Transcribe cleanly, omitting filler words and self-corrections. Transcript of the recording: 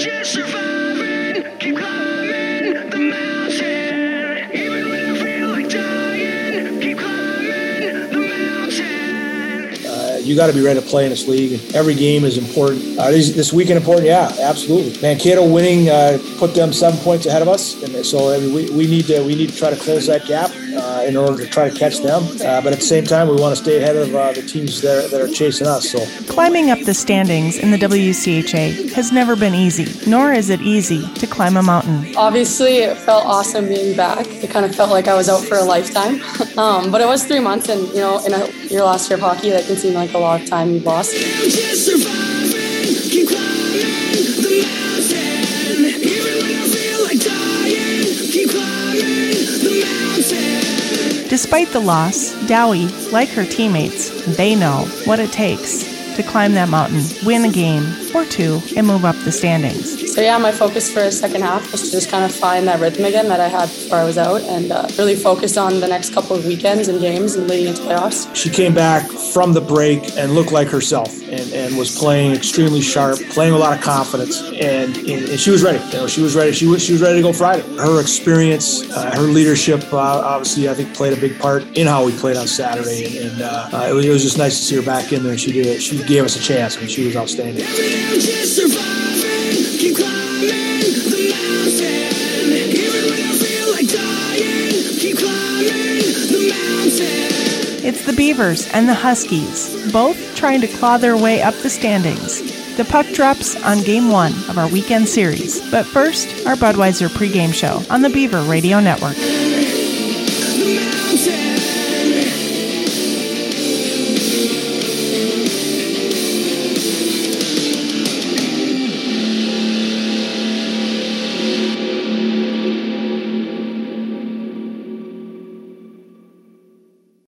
just surviving, keep climbing the mountain. Even when I feel like dying, keep climbing the mountain. You got to be ready to play in this league. Every game is important. Is this weekend important? Yeah, absolutely. Mankato winning put them 7 points ahead of us, and so we need to try to close that gap in order to try to catch them. But at the same time, we want to stay ahead of the teams that are chasing us. So climbing up the standings in the WCHA has never been easy, nor is it easy to climb a mountain. Obviously, it felt awesome being back. It kind of felt like I was out for a lifetime. But it was 3 months, and in your last year of hockey, that can seem like a lot of time you've lost. Just surviving, keep climbing the mountain. Even when I feel like dying, keep climbing the mountain. Despite the loss, Dowie, like her teammates, they know what it takes to climb that mountain, win a game or two, and move up the standings. So yeah, my focus for the second half was to just kind of find that rhythm again that I had before I was out, and really focused on the next couple of weekends and games and leading into playoffs. she came back from the break and looked like herself, and was playing extremely sharp, playing with a lot of confidence, and she was ready. She was ready. She was ready to go Friday. Her experience, her leadership, obviously, I think played a big part in how we played on Saturday, and it was just nice to see her back in there. She did it. She gave us a chance. I mean, she was outstanding. Just surviving, keep climbing the mountain. Even when I feel like dying, keep climbing the mountain. It's the Beavers and the Huskies, both trying to claw their way up the standings. The puck drops on Game 1 of our weekend series. But first, our Budweiser pregame show on the Beaver Radio Network.